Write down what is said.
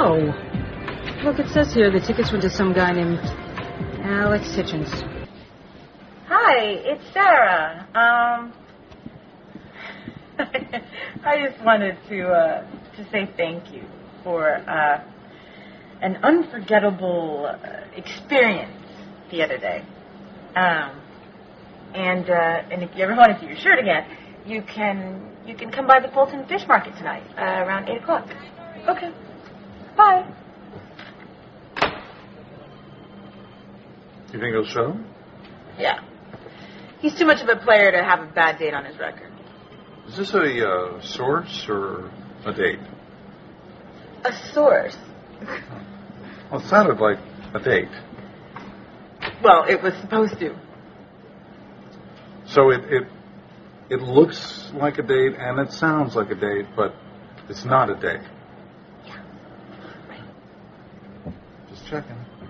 Oh. Look, it says here the tickets went to some guy named Alex Hitchens. Hi, it's Sarah. I just wanted to say thank you for an unforgettable experience the other day. And if you ever want to see your shirt again, you can come by the Fulton Fish Market tonight around 8 o'clock. Okay. Bye. You think he'll show? Yeah. He's too much of a player to have a bad date on his record. Is this a source or a date? A source? Well, it sounded like a date. Well, it was supposed to. So it looks like a date and it sounds like a date, but it's not a date. Yeah. Right. Just checking.